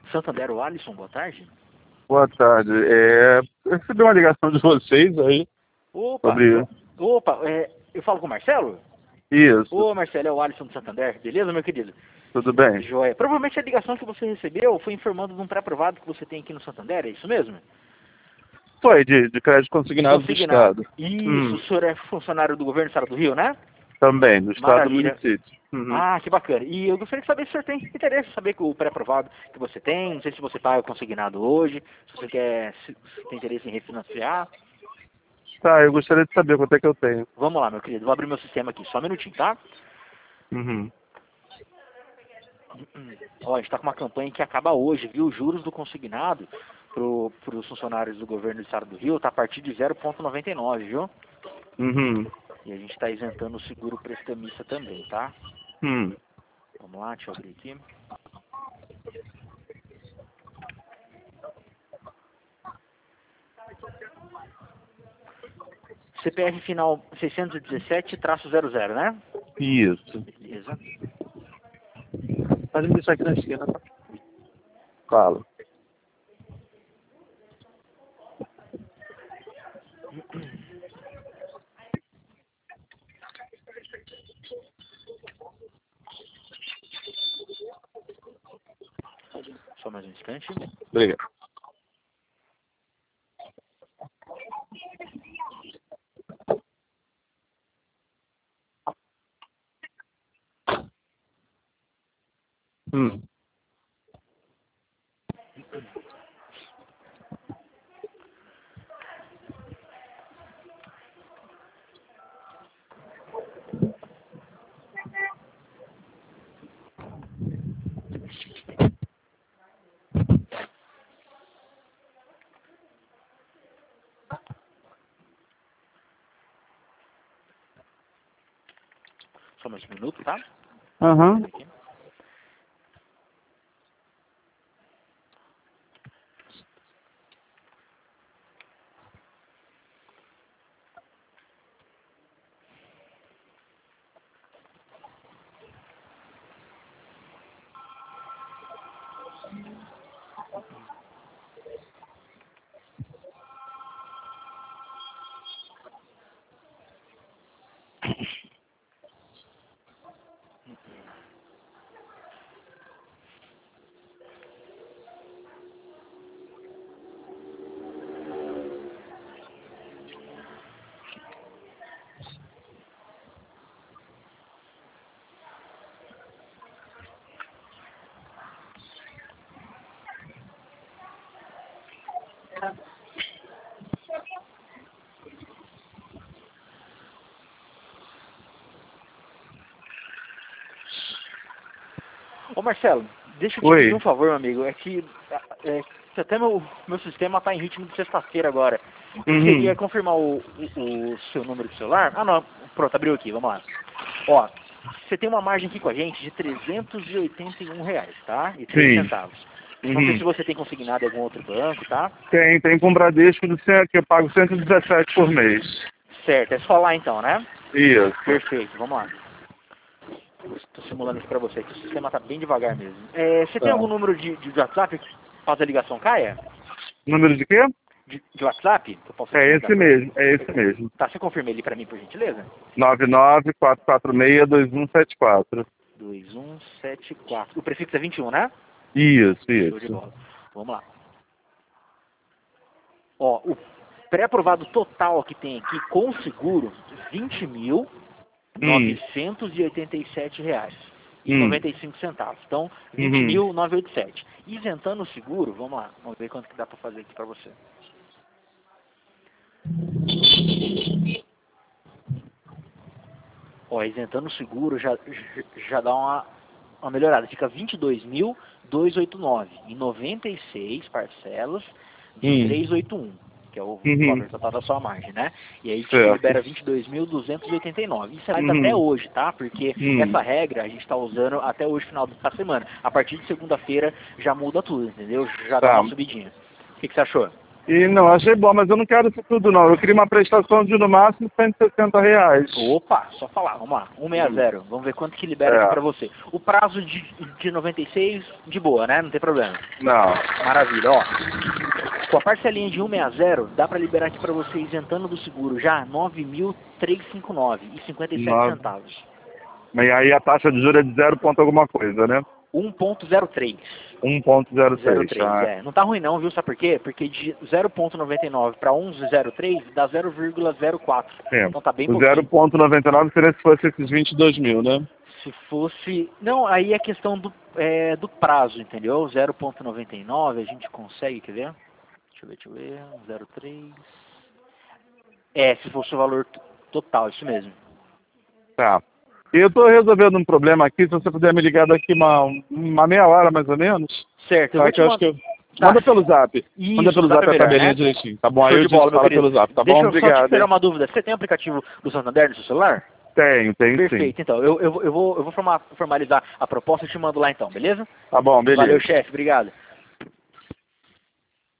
Santander, o Alisson, boa tarde. Boa tarde. Eu recebi uma ligação de vocês aí Opa, sobre eu falo com o Marcelo? isso. Ô, Marcelo, é o Alisson do Santander, beleza, meu querido? Tudo bem? Joia. Provavelmente a ligação que você recebeu foi informando de um pré-aprovado que você tem aqui no Santander, é isso mesmo? Foi de crédito consignado do Consignado. Estado. Isso, o senhor é funcionário do governo do Estado do Rio, né? Também, do Estado do Maravilha. município. Uhum. Ah, que bacana. E eu gostaria de saber se o senhor tem interesse em saber que o pré-aprovado que você tem, não sei se você paga consignado hoje, se você se tem interesse em refinanciar. Tá, eu gostaria de saber quanto é que eu tenho. Vamos lá, meu querido, vou abrir meu sistema aqui, só um minutinho, tá? Uhum. Ó, a gente está com uma campanha que acaba hoje, viu? Os juros do consignado para os funcionários do governo do Estado do Rio está a partir de 0,99, viu? Uhum. E a gente está isentando o seguro prestamista também, tá? Vamos lá, deixa eu abrir aqui. CPF final 617-00, né? Isso. Beleza. Pode me deixar aqui na esquina, tá? Fala. Só mais um instante. Obrigado. Só mais um minuto, tá? Aham. Aqui. Ô Marcelo, deixa eu te pedir Oi. um favor, meu amigo. É que até meu sistema está em ritmo de sexta-feira agora. Eu queria confirmar o seu número de celular. Ah, não. Pronto, abriu aqui. Vamos lá. Ó, você tem uma margem aqui com a gente de R$ 381, tá? E 3 Sim. centavos. Não sei se você tem consignado em algum outro banco, tá? Tem com Bradesco que eu pago 117 por mês. Certo, é só lá então, né? Isso. Perfeito, vamos lá. Estou simulando isso para você, que o sistema está bem devagar mesmo. Você tem Tá. algum número de WhatsApp caso a ligação caia? Número de quê? De WhatsApp? Que eu posso te É mandar esse mesmo, é esse mesmo. Tá, você confirma ele para mim, por gentileza? 994462174. 2174. O prefixo é 21, né? Isso, Show de isso. bola. Vamos lá. Ó, o pré-aprovado total que tem aqui com seguro, R$ 20.987 e 95 centavos. Então, 20.987. Isentando o seguro, vamos lá, vamos ver quanto que dá para fazer aqui para você. Ó, isentando o seguro já dá uma melhorada. Fica 22.289 em 96 parcelas de 381, que é o valor total da sua margem, né? E aí te Certo. libera 22.289. Isso é válida até hoje, tá? Porque essa regra a gente está usando até hoje, final da semana. A partir de segunda-feira já muda tudo, entendeu? Já dá Tá. uma subidinha. O que você achou? E não, achei bom, mas eu não quero isso tudo não. Eu queria uma prestação de no máximo R$160. Opa, só falar, vamos lá, 160, vamos ver quanto que libera aqui pra você. O prazo de 96, de boa, né? Não tem problema. Não. Maravilha, ó. Com a parcelinha de 160, dá pra liberar aqui pra você isentando do seguro já 9.359 e 57 centavos. E aí a taxa de juros é de 0 ponto alguma coisa, né? 1.03. 1.03. Não tá ruim não, viu? Sabe por quê? Porque de 0.99 para 1.03 dá 0,04. Então tá bem o pouquinho. 0.99 seria se fosse esses 22 mil, né? Se fosse... Não, aí é questão do prazo, entendeu? 0.99 a gente consegue, quer ver? Deixa eu ver, 0,3... se fosse o valor total, isso mesmo. Tá. Eu estou resolvendo um problema aqui, se você puder me ligar daqui uma meia hora, mais ou menos. Certo, eu vou te acho que manda pelo zap. Isso, manda pelo zap a tabelinha, né? Direitinho. Tá bom, aí eu te falo pelo zap, tá bom? Deixa eu só te tirar uma dúvida. Você tem aplicativo do Santander no seu celular? Tenho Perfeito, sim. então. Eu vou formalizar a proposta e te mando lá então, beleza? Tá bom, beleza. Valeu, chefe. Obrigado.